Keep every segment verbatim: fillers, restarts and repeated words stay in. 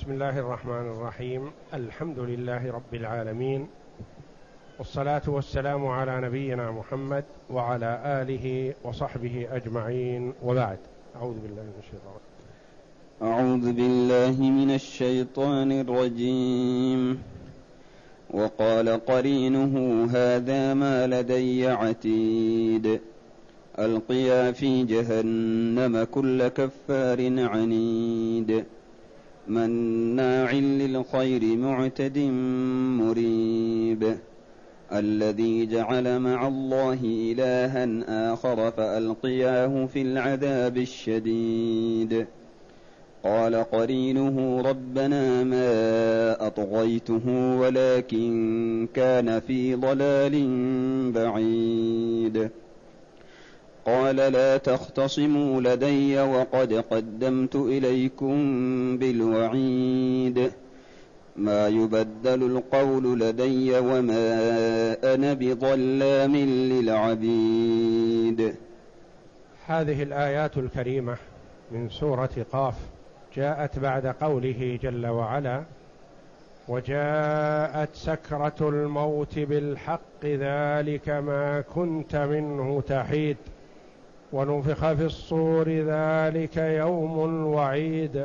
بسم الله الرحمن الرحيم. الحمد لله رب العالمين، والصلاة والسلام على نبينا محمد وعلى آله وصحبه أجمعين، وبعد. أعوذ بالله من الشيطان أعوذ بالله من الشيطان الرجيم. وقال قرينه هذا ما لدي عتيد ألقيا في جهنم كل كفار عنيد مناع للخير معتد مريب الذي جعل مع الله إلها آخر فألقياه في العذاب الشديد. قال قرينه ربنا ما أطغيته ولكن كان في ضلال بعيد. قال لا تختصموا لدي وقد قدمت إليكم بالوعيد ما يبدل القول لدي وما أنا بظلام للعبيد. هذه الآيات الكريمة من سورة قاف جاءت بعد قوله جل وعلا: وجاءت سكرة الموت بالحق ذلك ما كنت منه تحيد ونفخ في الصور ذلك يوم الوعيد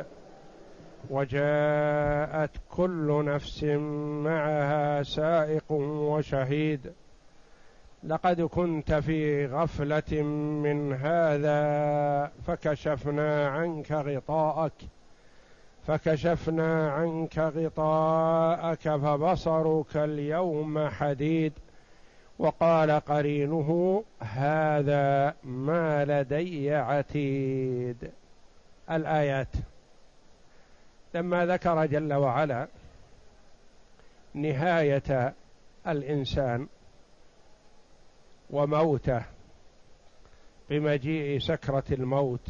وجاءت كل نفس معها سائق وشهيد لقد كنت في غفلة من هذا فكشفنا عنك غطاءك فكشفنا عنك غطاءك فبصرك اليوم حديد. وقال قرينه هذا ما لدي عتيد. الآيات لما ذكر جل وعلا نهاية الإنسان وموته بمجيء سكرة الموت،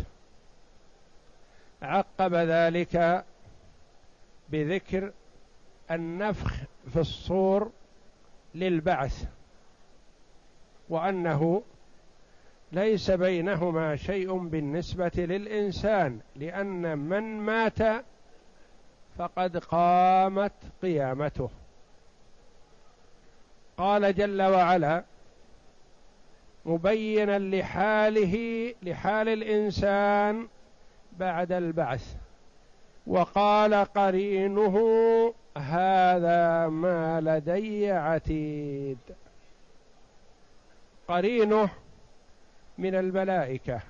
عقب ذلك بذكر النفخ في الصور للبعث، وأنه ليس بينهما شيء بالنسبة للإنسان، لأن من مات فقد قامت قيامته. قال جل وعلا مبينا لحاله لحال الإنسان بعد البعث: وقال قرينه هذا ما لدي عتيد. قرينه من الملائكة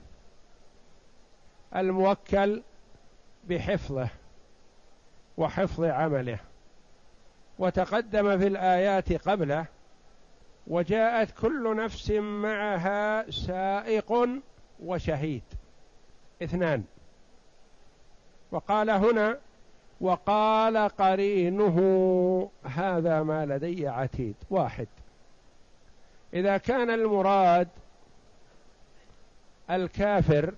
الموكل بحفظه وحفظ عمله، وتقدم في الآيات قبله: وجاءت كل نفس معها سائق وشهيد، اثنان. وقال هنا وقال قرينه هذا ما لدي عتيد، واحد. إذا كان المراد الكافر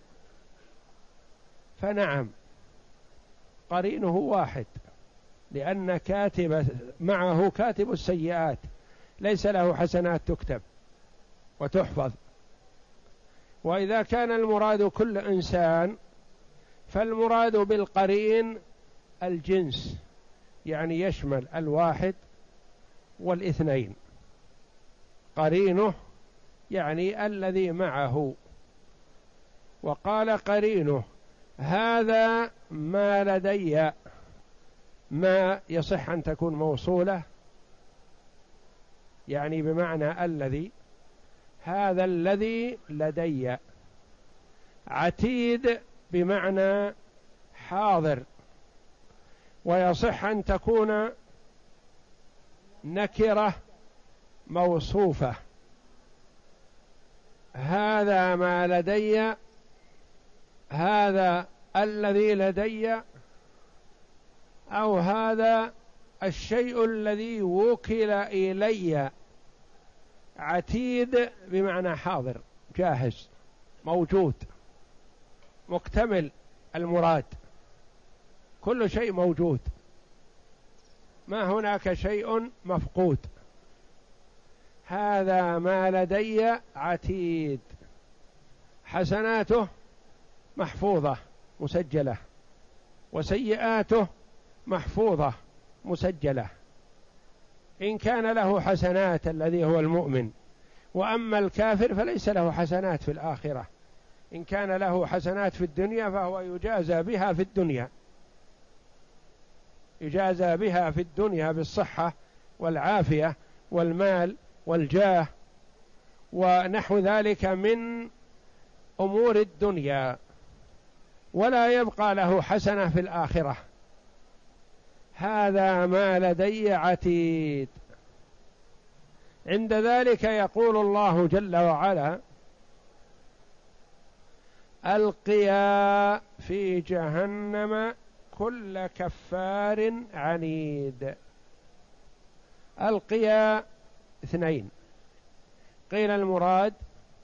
فنعم قرينه واحد، لأن كاتب معه كاتب السيئات ليس له حسنات تكتب وتحفظ. وإذا كان المراد كل إنسان فالمراد بالقرين الجنس، يعني يشمل الواحد والاثنين. قرينه يعني الذي معه. وقال قرينه هذا ما لدي، ما يصح أن تكون موصولة يعني بمعنى الذي، هذا الذي لدي. عتيد بمعنى حاضر، ويصح أن تكون نكرة موصوفة. هذا ما لدي، هذا الذي لدي، أو هذا الشيء الذي وكل إلي. عتيد بمعنى حاضر جاهز موجود مكتمل المراد، كل شيء موجود، ما هناك شيء مفقود. هذا ما لدي عتيد، حسناته محفوظة مسجلة، وسيئاته محفوظة مسجلة، إن كان له حسنات الذي هو المؤمن، وأما الكافر فليس له حسنات في الآخرة. إن كان له حسنات في الدنيا فهو يجازى بها في الدنيا، يجازى بها في الدنيا بالصحة والعافية والمال والجاه ونحو ذلك من أمور الدنيا، ولا يبقى له حسنة في الآخرة. هذا ما لدي عتيد. عند ذلك يقول الله جل وعلا: ألقيا في جهنم كل كفار عنيد. ألقيا اثنين، قيل المراد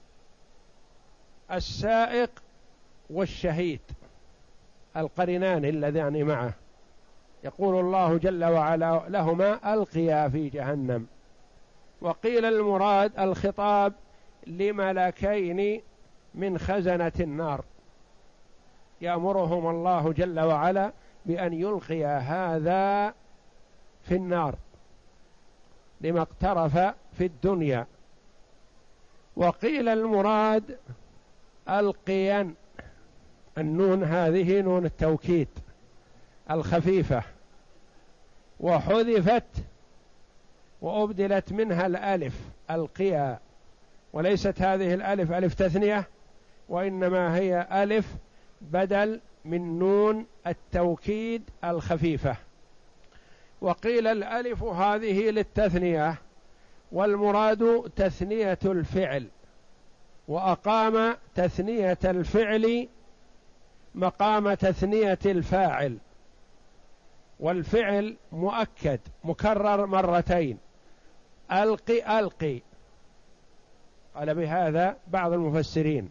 السائق والشهيد القرنان اللذان معه، يقول الله جل وعلا لهما ألقيا في جهنم. وقيل المراد الخطاب لملكين من خزنة النار، يأمرهم الله جل وعلا بأن يلقي هذا في النار لما اقترف في الدنيا. وقيل المراد ألقيا، النون هذه نون التوكيد الخفيفة، وحذفت وأبدلت منها الألف ألقيا، وليست هذه الألف ألف تثنية، وإنما هي ألف بدل من نون التوكيد الخفيفة. وقيل الألف هذه للتثنية، والمراد تثنية الفعل، وأقام تثنية الفعل مقام تثنية الفاعل، والفعل مؤكد مكرر مرتين، ألقي ألقي. قال بهذا بعض المفسرين،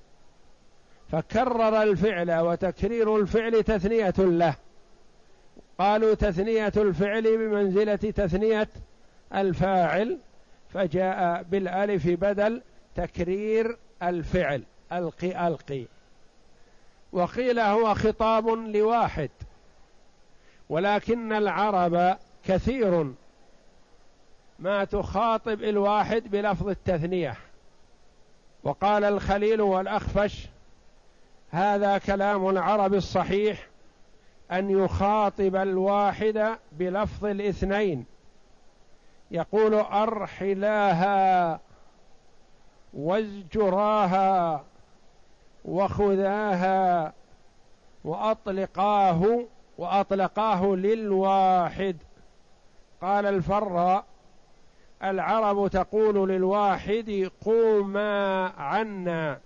فكرر الفعل، وتكرير الفعل تثنية له، قالوا تثنية الفعل بمنزلة تثنية الفاعل، فجاء بالألف بدل تكرير الفعل ألقي ألقي. وقيل هو خطاب لواحد، ولكن العرب كثير ما تخاطب الواحد بلفظ التثنية. وقال الخليل والأخفش: هذا كلام العرب الصحيح أن يخاطب الواحد بلفظ الاثنين، يقول أرحلاها وازجراها وخذاها وأطلقاه، وأطلقاه للواحد. قال الفراء: العرب تقول للواحد قوما عنا،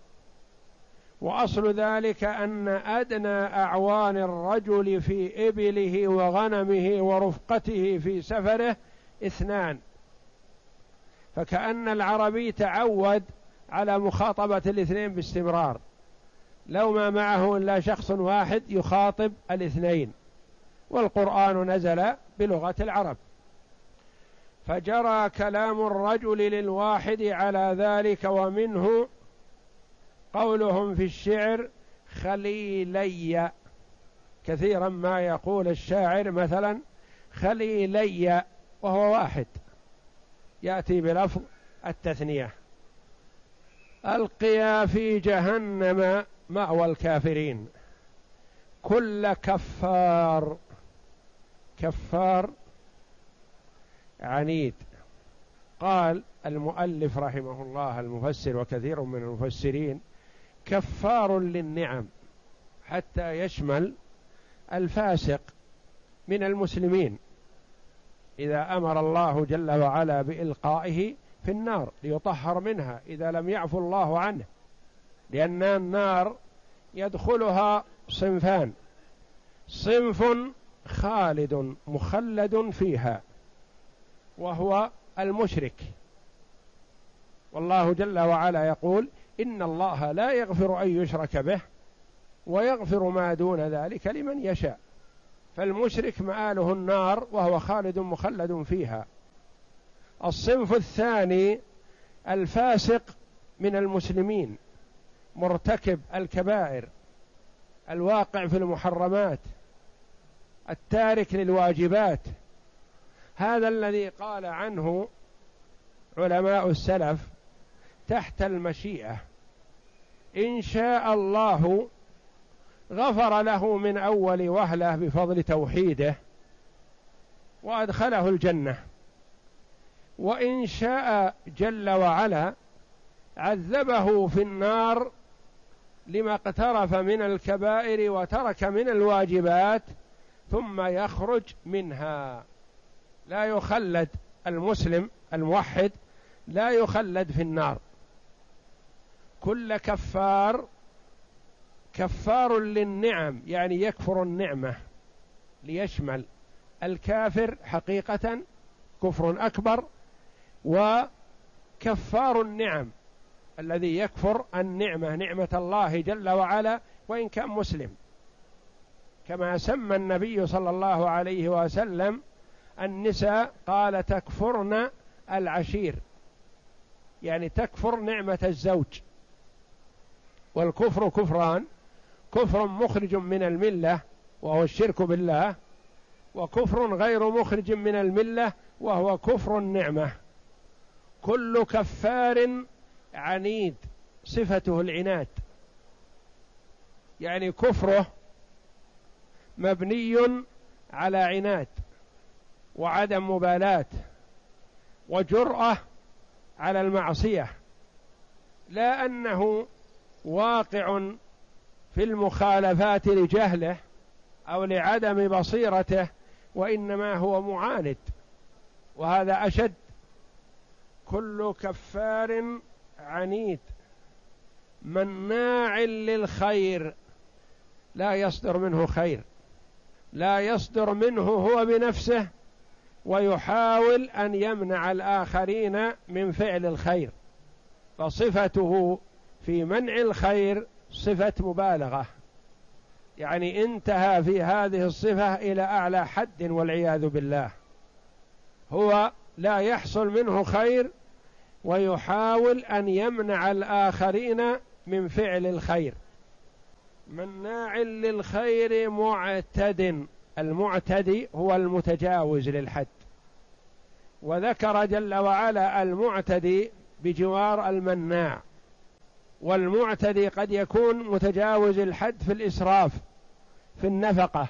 وأصل ذلك أن أدنى أعوان الرجل في إبله وغنمه ورفقته في سفره اثنان، فكأن العربي تعود على مخاطبة الاثنين باستمرار، لو ما معه إلا شخص واحد يخاطب الاثنين، والقرآن نزل بلغة العرب، فجرى كلام الرجل للواحد على ذلك. ومنه قولهم في الشعر خليلي، كثيرا ما يقول الشاعر مثلا خليلي وهو واحد، يأتي بلفظ التثنية. ألقيا في جهنم مأوى الكافرين كل كفار، كفار عنيد. قال المؤلف رحمه الله المفسر وكثير من المفسرين: كفار للنعم، حتى يشمل الفاسق من المسلمين إذا أمر الله جل وعلا بإلقائه في النار ليطهر منها إذا لم يعفو الله عنه، لأن النار يدخلها صنفان: صنف خالد مخلد فيها وهو المشرك، والله جل وعلا يقول: إن الله لا يغفر أن يشرك به ويغفر ما دون ذلك لمن يشاء. فالمشرك مآله النار وهو خالد مخلد فيها. الصنف الثاني الفاسق من المسلمين، مرتكب الكبائر، الواقع في المحرمات، التارك للواجبات، هذا الذي قال عنه علماء السلف تحت المشيئة، إن شاء الله غفر له من أول وهلة بفضل توحيده وأدخله الجنة، وإن شاء جل وعلا عذبه في النار لما اقترف من الكبائر وترك من الواجبات ثم يخرج منها. لا يخلد المسلم الموحد، لا يخلد في النار. كل كفار كفار للنعم، يعني يكفر النعمة، ليشمل الكافر حقيقة كفر أكبر، وكفار النعم الذي يكفر النعمة نعمة الله جل وعلا وإن كان مسلم، كما سمى النبي صلى الله عليه وسلم النساء قال تكفرن العشير، يعني تكفر نعمة الزوج. والكفر كفران: كفر مخرج من الملة وهو الشرك بالله، وكفر غير مخرج من الملة وهو كفر النعمة. كل كفار عنيد، صفته العناد، يعني كفره مبني على عناد وعدم مبالاة وجرأة على المعصية، لا أنه واقع في المخالفات لجهله أو لعدم بصيرته، وإنما هو معاند، وهذا أشد. كل كفار عنيد مناع للخير، لا يصدر منه خير، لا يصدر منه هو بنفسه، ويحاول أن يمنع الآخرين من فعل الخير، فصفته في منع الخير صفة مبالغة، يعني انتهى في هذه الصفة إلى أعلى حد والعياذ بالله. هو لا يحصل منه خير ويحاول أن يمنع الآخرين من فعل الخير. مناع للخير معتد، المعتدي هو المتجاوز للحد، وذكر جل وعلا المعتدي بجوار المناع. والمعتدي قد يكون متجاوز الحد في الإسراف في النفقة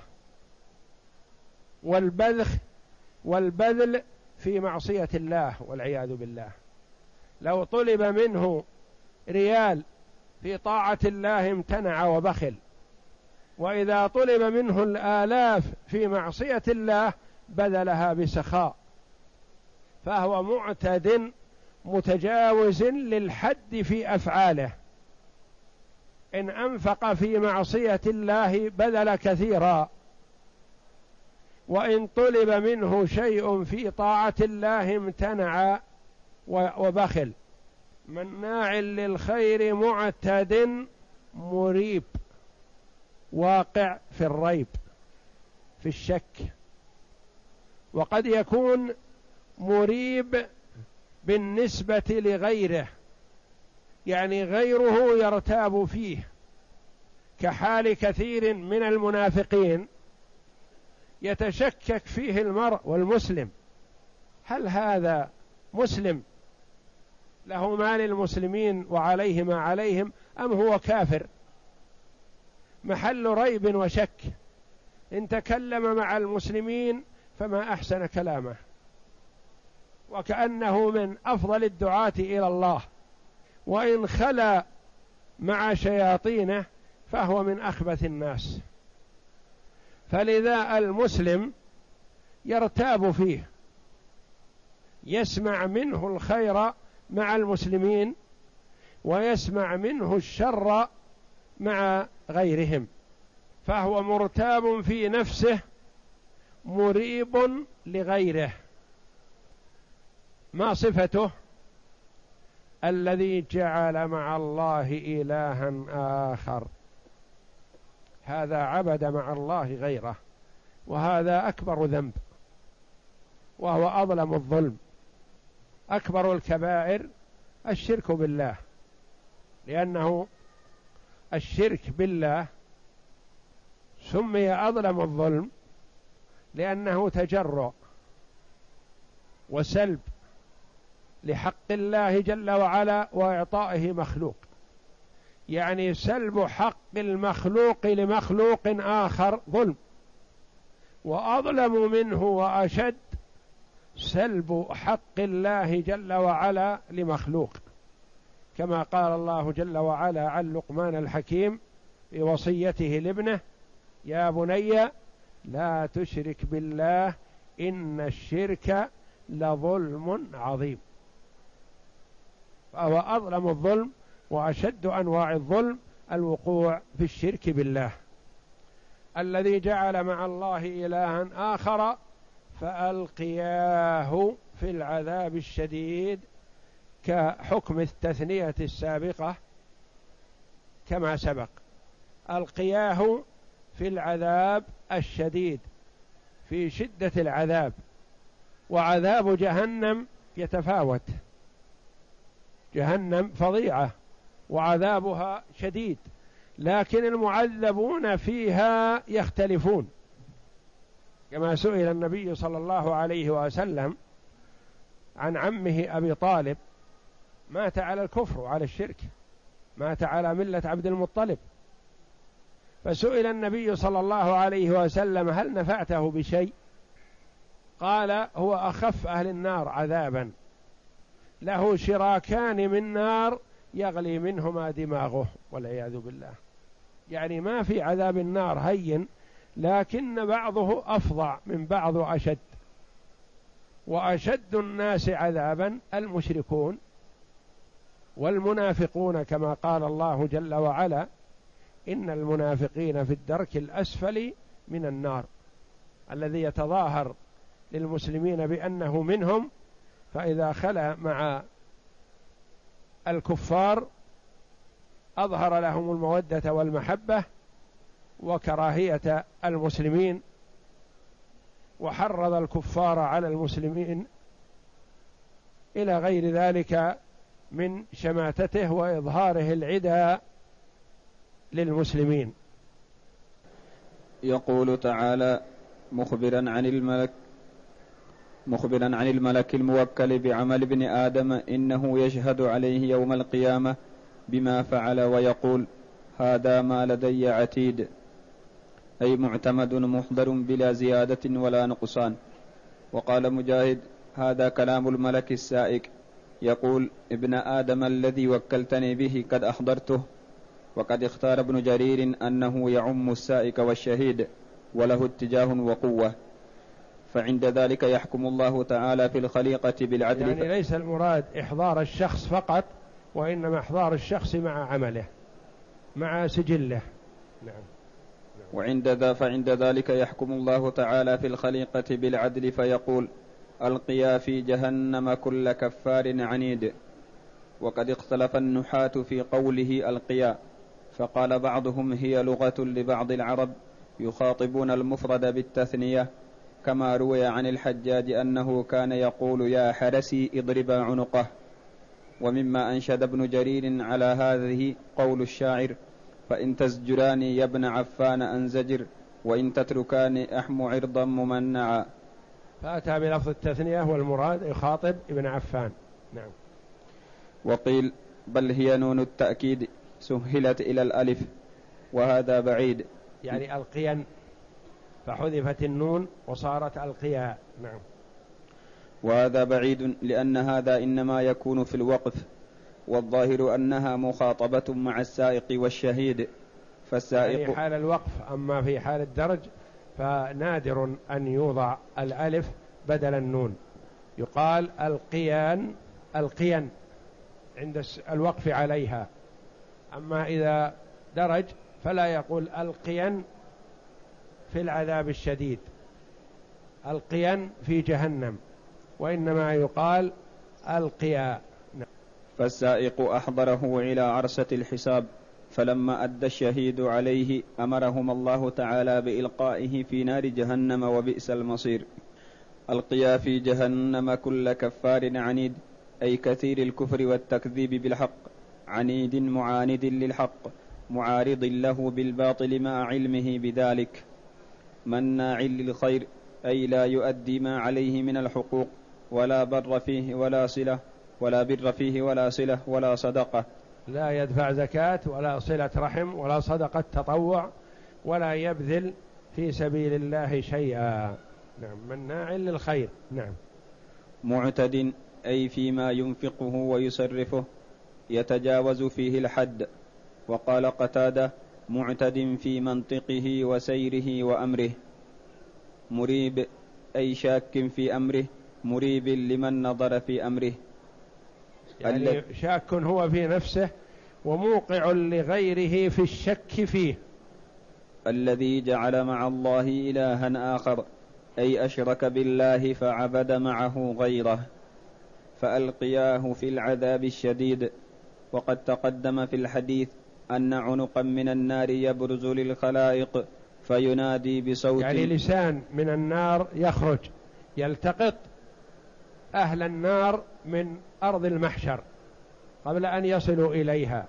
والبذخ والبذل في معصية الله والعياذ بالله. لو طلب منه ريال في طاعة الله امتنع وبخل، وإذا طلب منه الآلاف في معصية الله بذلها بسخاء، فهو معتد متجاوز للحد في أفعاله. إن أنفق في معصية الله بذل كثيرا، وإن طلب منه شيء في طاعة الله امتنع وبخل. مناع للخير معتد مريب، واقع في الريب في الشك، وقد يكون مريب بالنسبة لغيره، يعني غيره يرتاب فيه، كحال كثير من المنافقين يتشكك فيه المرء والمسلم، هل هذا مسلم له ما للمسلمين وعليه ما عليهم، أم هو كافر؟ محل ريب وشك. إن تكلم مع المسلمين فما أحسن كلامه، وكأنه من أفضل الدعاة إلى الله، وإن خلا مع شياطينه فهو من أخبث الناس. فلذا المسلم يرتاب فيه، يسمع منه الخير مع المسلمين ويسمع منه الشر مع غيرهم، فهو مرتاب في نفسه مريب لغيره. ما صفته؟ الذي جعل مع الله إلها آخر، هذا عبد مع الله غيره، وهذا أكبر ذنب، وهو أظلم الظلم. أكبر الكبائر الشرك بالله، لأنه الشرك بالله سمي أظلم الظلم لأنه تجرؤ وسلب لحق الله جل وعلا وإعطائه مخلوق، يعني سلب حق المخلوق لمخلوق آخر ظلم، وأظلم منه وأشد سلب حق الله جل وعلا لمخلوق، كما قال الله جل وعلا عن لقمان الحكيم في وصيته لابنه: يا بني لا تشرك بالله إن الشرك لظلم عظيم. فهو أظلم الظلم وأشد أنواع الظلم الوقوع في الشرك بالله، الذي جعل مع الله إلها آخر فألقياه في العذاب الشديد، كحكم التثنية السابقة كما سبق، ألقياه في العذاب الشديد، في شدة العذاب. وعذاب جهنم يتفاوت، جهنم فظيعة وعذابها شديد، لكن المعذبون فيها يختلفون، كما سئل النبي صلى الله عليه وسلم عن عمه أبي طالب، مات على الكفر وعلى الشرك، مات على ملة عبد المطلب، فسئل النبي صلى الله عليه وسلم: هل نفعته بشيء؟ قال: هو أخف أهل النار عذابا، له شراكان من نار يغلي منهما دماغه والعياذ بالله. يعني ما في عذاب النار هين، لكن بعضه أفظع من بعض أشد. وأشد الناس عذابا المشركون والمنافقون، كما قال الله جل وعلا: إن المنافقين في الدرك الأسفل من النار، الذي يتظاهر للمسلمين بأنه منهم، فإذا خلا مع الكفار أظهر لهم المودة والمحبة وكراهية المسلمين، وحرض الكفار على المسلمين، إلى غير ذلك من شماتته وإظهاره العدى للمسلمين. يقول تعالى مخبرا عن الملك مخبرا عن الملك الموكل بعمل ابن آدم إنه يشهد عليه يوم القيامة بما فعل ويقول: هذا ما لدي عتيد، أي معتمد محضر بلا زيادة ولا نقصان. وقال مجاهد: هذا كلام الملك السائق، يقول: ابن آدم الذي وكلتني به قد أحضرته. وقد اختار ابن جرير أنه يعم السائق والشهيد، وله اتجاه وقوة، فعند ذلك يحكم الله تعالى في الخليقة بالعدل. يعني ليس المراد إحضار الشخص فقط، وإنما إحضار الشخص مع عمله مع سجله. نعم. وعند ذا فعند ذلك يحكم الله تعالى في الخليقة بالعدل فيقول: ألقيا في جهنم كل كفار عنيد. وقد اختلف النحاة في قوله ألقيا، فقال بعضهم: هي لغة لبعض العرب يخاطبون المفرد بالتثنية، كما روي عن الحجاج أنه كان يقول: يا حرسي اضربا عنقه. ومما أنشد ابن جرير على هذه قول الشاعر: فإن تزجراني يا ابن عفان أنزجر، وإن تتركاني أحم عرضا ممنعا. فأتى بلفظ التثنية والمراد يخاطب ابن عفان. نعم. وقيل: بل هي نون التأكيد سهلت إلى الألف، وهذا بعيد، يعني ألقيا، فحذفت النون وصارت ألقيا. نعم. وهذا بعيد لأن هذا إنما يكون في الوقف، والظاهر أنها مخاطبة مع السائق والشهيد. فالسائق يعني حال الوقف، أما في حال الدرج فنادر أن يوضع الألف بدل النون، يقال القيان القيان عند الوقف عليها. أما إذا درج فلا يقول القيان في العذاب الشديد، القيان في جهنم، وإنما يقال القيا. فالسائق أحضره إلى عرصة الحساب، فلما أدى الشهيد عليه أمرهم الله تعالى بإلقائه في نار جهنم، وبئس المصير. ألقيا في جهنم كل كفار عنيد، أي كثير الكفر والتكذيب بالحق، عنيد معاند للحق، معارض له بالباطل مع علمه بذلك، مناع للخير أي لا يؤدي ما عليه من الحقوق، ولا بر فيه ولا صلة ولا بر فيه ولا صلة ولا صدقة. لا يدفع زكاة ولا صلة رحم ولا صدقة تطوع ولا يبذل في سبيل الله شيئا. نعم، مناع للخير. نعم. معتد أي فيما ينفقه ويصرفه يتجاوز فيه الحد. وقال قتادة: معتد في منطقه وسيره وأمره. مريب أي شاك في أمره، مريب لمن نظر في أمره. يعني شاك هو في نفسه وموقع لغيره في الشك فيه. الذي جعل مع الله إلها آخر أي أشرك بالله فعبد معه غيره فألقياه في العذاب الشديد. وقد تقدم في الحديث أن عنقا من النار يبرز للخلائق فينادي بصوت، يعني لسان من النار يخرج يلتقط أهل النار من أرض المحشر قبل أن يصلوا إليها،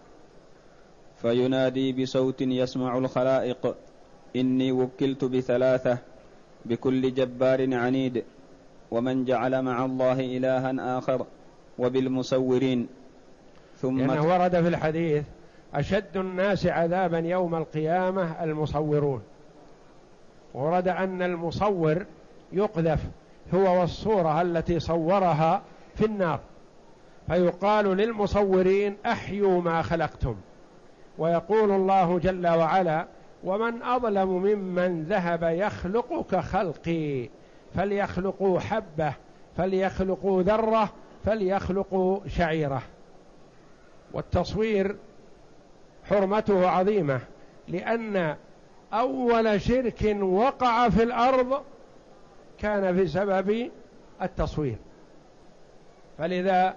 فينادي بصوت يسمع الخلائق: إني وكلت بثلاثة، بكل جبار عنيد، ومن جعل مع الله إلها آخر، وبالمصورين. ثم لأنه ورد في الحديث: أشد الناس عذابا يوم القيامة المصورون. ورد أن المصور يقذف هو والصورة التي صورها في النار، فيقال للمصورين: أحيوا ما خلقتم. ويقول الله جل وعلا: ومن أظلم ممن ذهب يخلق كخلقي، فليخلقوا حبة، فليخلقوا ذرة، فليخلقوا شعيرة. والتصوير حرمته عظيمة، لأن أول شرك وقع في الأرض كان بسبب التصوير، فلذا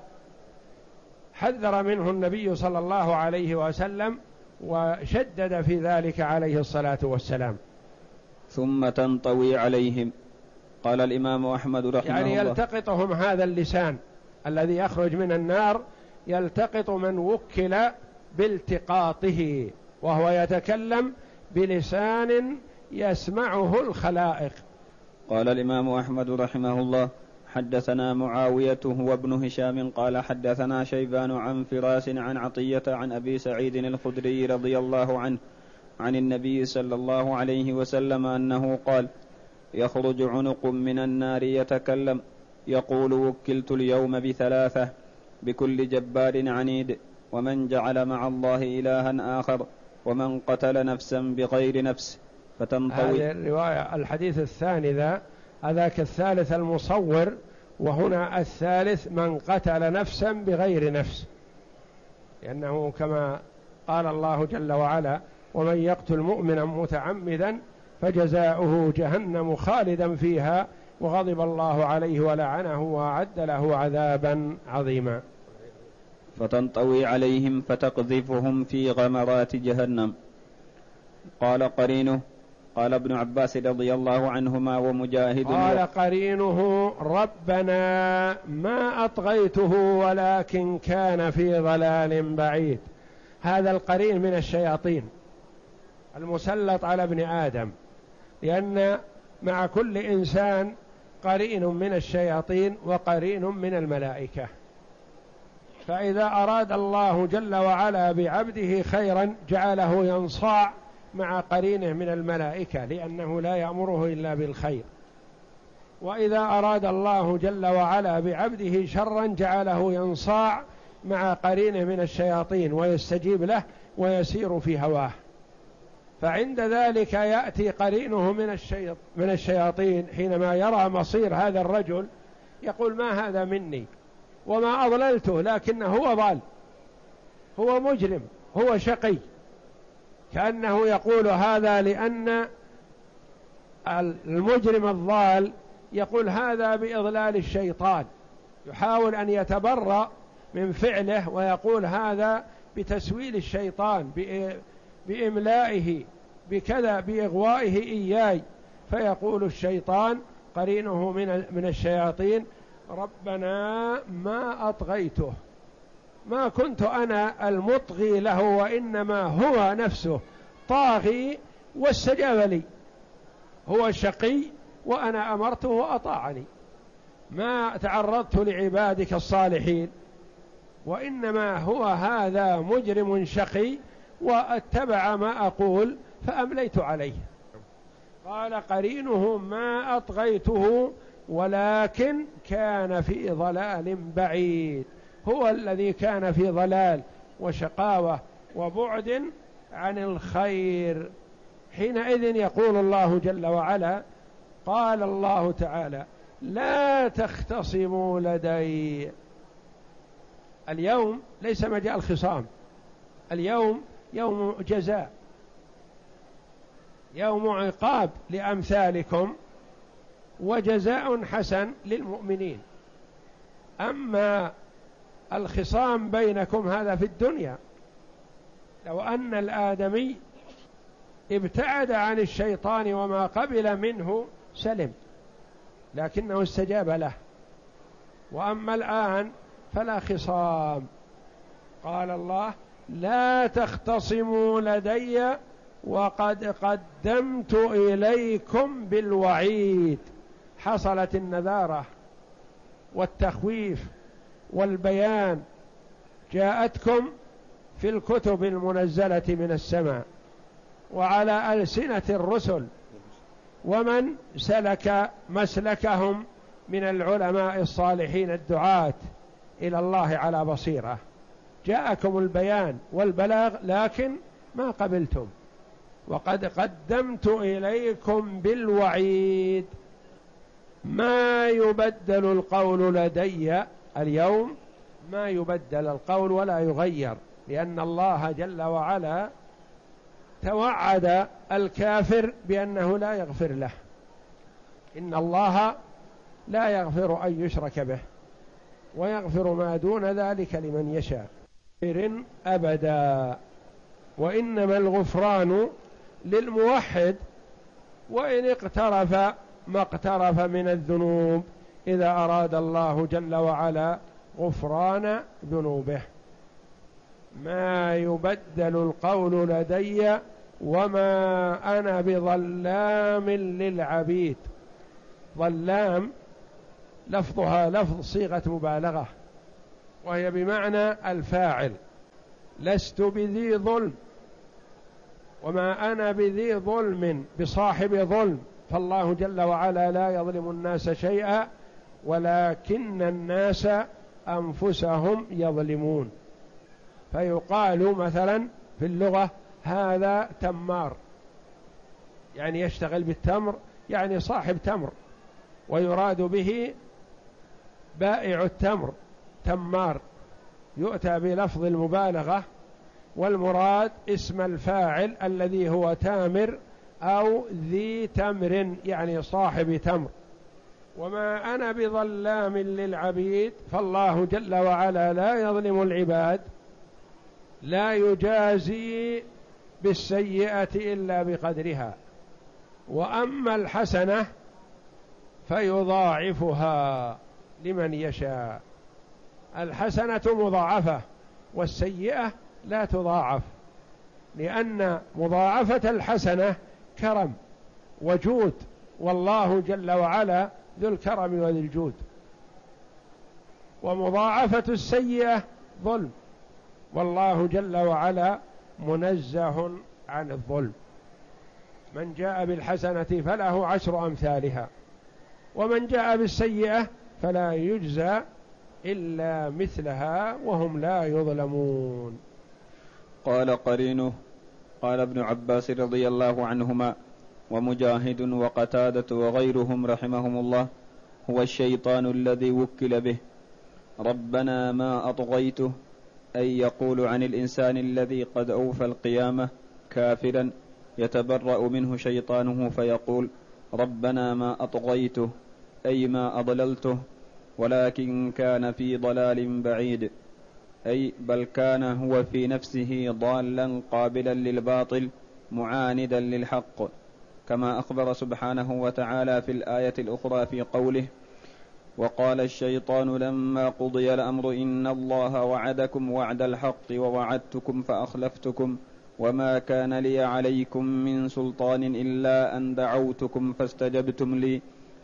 حذر منه النبي صلى الله عليه وسلم وشدد في ذلك عليه الصلاة والسلام. ثم تنطوي عليهم. قال الإمام أحمد رحمه يعني الله: يلتقطهم هذا اللسان الذي يخرج من النار، يلتقط من وكل بالتقاطه، وهو يتكلم بلسان يسمعه الخلائق. قال الإمام أحمد رحمه الله: حدثنا معاوية هو ابن هشام قال حدثنا شيبان عن فراس عن عطية عن أبي سعيد الخدري رضي الله عنه عن النبي صلى الله عليه وسلم أنه قال: يخرج عنق من النار يتكلم يقول: وكلت اليوم بثلاثة، بكل جبار عنيد، ومن جعل مع الله إلها آخر، ومن قتل نفسا بغير نفس. فتنطوي. هذه الرواية. الحديث الثاني ذا هذاك الثالث المصور، وهنا الثالث من قتل نفسا بغير نفس، لأنه كما قال الله جل وعلا: ومن يقتل مؤمنا متعمدا فجزاؤه جهنم خالدا فيها وغضب الله عليه ولعنه وأعد له عذابا عظيما. فتنطوي عليهم فتقذفهم في غمرات جهنم. قال قرينه، قال ابن عباس رضي الله عنهما ومجاهد: قال قرينه: ربنا ما أطغيته ولكن كان في ضلال بعيد. هذا القرين من الشياطين المسلط على ابن آدم، لأن مع كل إنسان قرين من الشياطين وقرين من الملائكة، فإذا أراد الله جل وعلا بعبده خيرا جعله ينصاع مع قرينه من الملائكة، لأنه لا يأمره إلا بالخير. وإذا أراد الله جل وعلا بعبده شرا جعله ينصاع مع قرينه من الشياطين ويستجيب له ويسير في هواه. فعند ذلك يأتي قرينه من الشيط من الشياطين حينما يرى مصير هذا الرجل يقول: ما هذا مني وما أضللته، لكنه هو ضال، هو مجرم، هو شقي، كأنه يقول هذا لأن المجرم الضال يقول هذا بإضلال الشيطان، يحاول أن يتبرأ من فعله ويقول هذا بتسويل الشيطان، بإملائه، بكذا، بإغوائه إياي. فيقول الشيطان قرينه من من الشياطين: ربنا ما أطغيته، ما كنت أنا المطغي له، وإنما هو نفسه طاغي واستجاب لي، هو شقي وأنا أمرته وأطاعني، ما تعرضت لعبادك الصالحين، وإنما هو هذا مجرم شقي واتبع ما أقول فأمليت عليه. قال قرينه ما أطغيته ولكن كان في ضلال بعيد، هو الذي كان في ضلال وشقاوة وبعد عن الخير. حينئذ يقول الله جل وعلا: قال الله تعالى: لا تختصموا لدي. اليوم ليس مجال خصام، اليوم يوم جزاء، يوم عقاب لأمثالكم وجزاء حسن للمؤمنين. أما الخصام بينكم هذا في الدنيا، لو أن الآدمي ابتعد عن الشيطان وما قبل منه سلم، لكنه استجاب له. وأما الآن فلا خصام. قال الله: لا تختصموا لدي وقد قدمت إليكم بالوعيد. حصلت النذارة والتخويف والبيان، جاءتكم في الكتب المنزلة من السماء وعلى ألسنة الرسل ومن سلك مسلكهم من العلماء الصالحين الدعاة إلى الله على بصيرة. جاءكم البيان والبلاغ لكن ما قبلتم. وقد قدمت إليكم بالوعيد. ما يبدل القول لدي اليوم، ما يبدل القول ولا يغير، لأن الله جل وعلا توعد الكافر بأنه لا يغفر له. إن الله لا يغفر أن يشرك به ويغفر ما دون ذلك لمن يشاء أبدا. وإنما الغفران للموحد وإن اقترف ما اقترف من الذنوب، إذا أراد الله جل وعلا غفران ذنوبه. ما يبدل القول لدي وما أنا بظلام للعبيد. ظلام لفظها لفظ صيغة مبالغة، وهي بمعنى الفاعل. لست بذي ظلم، وما أنا بذي ظلم بصاحب ظلم، فالله جل وعلا لا يظلم الناس شيئا ولكن الناس أنفسهم يظلمون. فيقال مثلا في اللغة: هذا تمار، يعني يشتغل بالتمر، يعني صاحب تمر، ويراد به بائع التمر تمار، يؤتى بلفظ المبالغة، والمراد اسم الفاعل الذي هو تامر أو ذي تمر، يعني صاحب تمر. وما أنا بظلام للعبيد، فالله جل وعلا لا يظلم العباد، لا يجازي بالسيئة إلا بقدرها، وأما الحسنة فيضاعفها لمن يشاء. الحسنة مضاعفة والسيئة لا تضاعف، لأن مضاعفة الحسنة كرم وجود، والله جل وعلا ذو الكرم وذو الجود. ومضاعفة السيئة ظلم، والله جل وعلا منزه عن الظلم. من جاء بالحسنة فله عشر أمثالها، ومن جاء بالسيئة فلا يجزى إلا مثلها وهم لا يظلمون. قال قرينه: قال ابن عباس رضي الله عنهما ومجاهد وقتادة وغيرهم رحمهم الله: هو الشيطان الذي وكل به. ربنا ما أطغيته، أي يقول عن الإنسان الذي قد أوفى القيامة كافرا، يتبرأ منه شيطانه فيقول: ربنا ما أطغيته، أي ما أضللته، ولكن كان في ضلال بعيد، أي بل كان هو في نفسه ضالا قابلا للباطل معاندا للحق، كما أخبر سبحانه وتعالى في الآية الأخرى في قوله: وقال الشيطان لما قضي الأمر إن الله وعدكم وعد الحق ووعدتكم فأخلفتكم وما كان لي عليكم من سلطان إلا أن دعوتكم فاستجبتم لي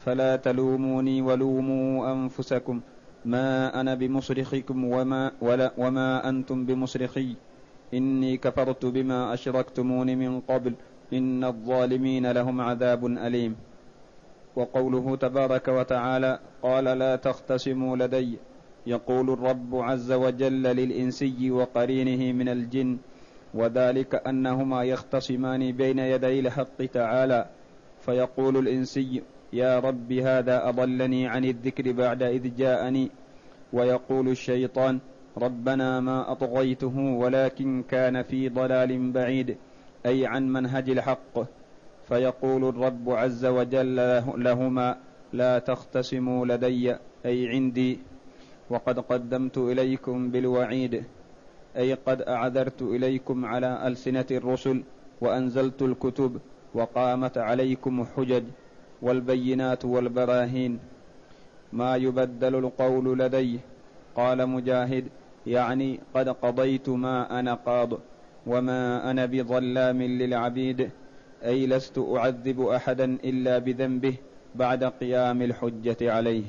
فلا تلوموني ولوموا أنفسكم ما أنا بمصرخكم وما, ولا وما أنتم بمصرخي إني كفرت بما أشركتمون من قبل إن الظالمين لهم عذاب أليم. وقوله تبارك وتعالى قال لا تختصموا لدي، يقول الرب عز وجل للإنسي وقرينه من الجن، وذلك أنهما يختصمان بين يدي الحق تعالى، فيقول الإنسي يا رب هذا أضلني عن الذكر بعد إذ جاءني، ويقول الشيطان ربنا ما أطغيته ولكن كان في ضلال بعيد أي عن منهج الحق، فيقول الرب عز وجل لهما لا تختصموا لدي أي عندي، وقد قدمت إليكم بالوعيد أي قد أعذرت إليكم على ألسنة الرسل وأنزلت الكتب وقامت عليكم الحجج والبينات والبراهين ما يبدل القول لدي. قال مجاهد يعني قد قضيت ما أنا قاض وما أنا بظلام للعبيد، أي لست أعذب أحدا إلا بذنبه بعد قيام الحجة عليه.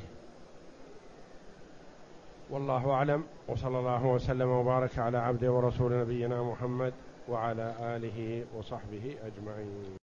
والله أعلم، وصلى الله وسلم وبارك على عبده ورسول نبينا محمد وعلى آله وصحبه أجمعين.